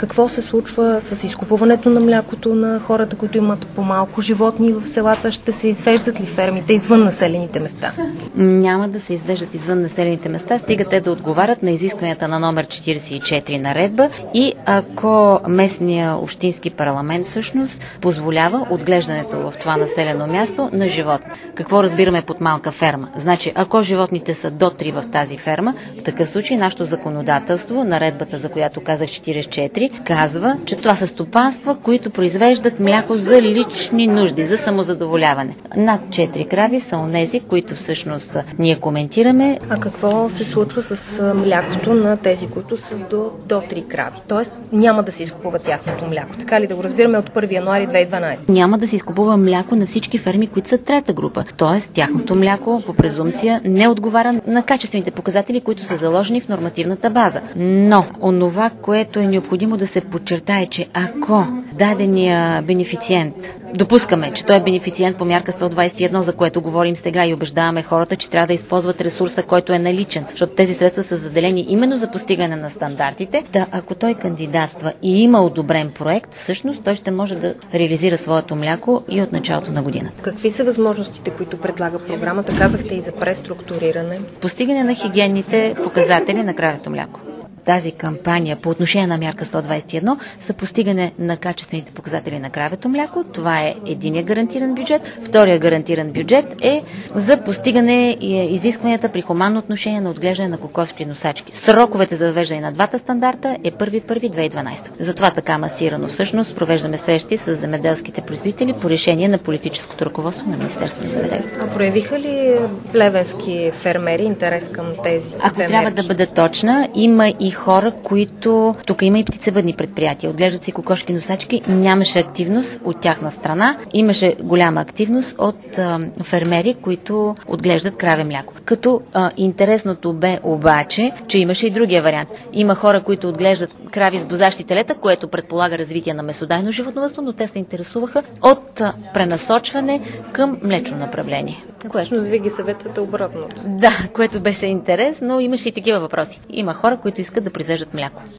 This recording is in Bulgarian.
Какво се случва с изкупуването на млякото на хората, които имат по-малко животни в селата? Ще се извеждат ли фермите извън населените места? Няма да се извеждат извън населените места, стига те да отговарят на изискванията на номер 44 наредба и ако местния общински парламент всъщност позволява отглеждането в това населено място на животни. Какво разбираме под малка ферма? Значи, ако животните са до 3 в тази ферма, в такъв случай нашето законодателство, наредбата, за която казах 44, казва, че това са стопанства, които произвеждат мляко за лични нужди, за самозадоволяване. Над 4 крави са онези, които всъщност ние коментираме. А какво се случва с млякото на тези, които са до 3 крави? Тоест няма да се изкупува тяхното мляко. Така ли да го разбираме от 1 януари 2012? Няма да се изкупува мляко на всички ферми, които са трета група. Тоест тяхното мляко по презумпция не отговаря на качествените показатели, които са заложени в нормативната база. Но онова, което е необходимо да се подчертае, че ако дадения бенефициент, допускаме, че той е бенефициент по мярка 121, за което говорим сега и убеждаваме хората, че трябва да използват ресурса, който е наличен, защото тези средства са заделени именно за постигане на стандартите. Да, ако той кандидатства и има одобрен проект, всъщност той ще може да реализира своето мляко и от началото на годината. Какви са възможностите, които предлага програмата? Казахте и за преструктуриране. Постигане на хигиенните показатели на кравето мляко. Тази кампания по отношение на мярка 121 са постигане на качествените показатели на кравето мляко. Това е единия гарантиран бюджет. Втория гарантиран бюджет е за постигане изискванията при хуманно отношение на отглеждане на кокошки носачки. Сроковете за въвеждане на двата стандарта е 1.1.2012. Затова така масирано всъщност провеждаме срещи с земеделските производители по решение на политическото ръководство на Министерството на земеделието. А проявиха ли плевенски фермери интерес към тези Ако трябва да бъда точна, има и хора, които... Тук има и птицевъдни предприятия. Отглеждат си кокошки носачки. Нямаше активност от тяхна страна. Имаше голяма активност от фермери, които отглеждат краве мляко. Като интересното бе обаче, че имаше и другия вариант. Има хора, които отглеждат крави с бозащи телета, което предполага развитие на месодайно животновъдство, но те се интересуваха от пренасочване към млечно направление. Всъщност вие ги съветвате обратното. Да, което беше интерес, но имаше и такива въпроси. Има хора, които искат да произвеждат мляко.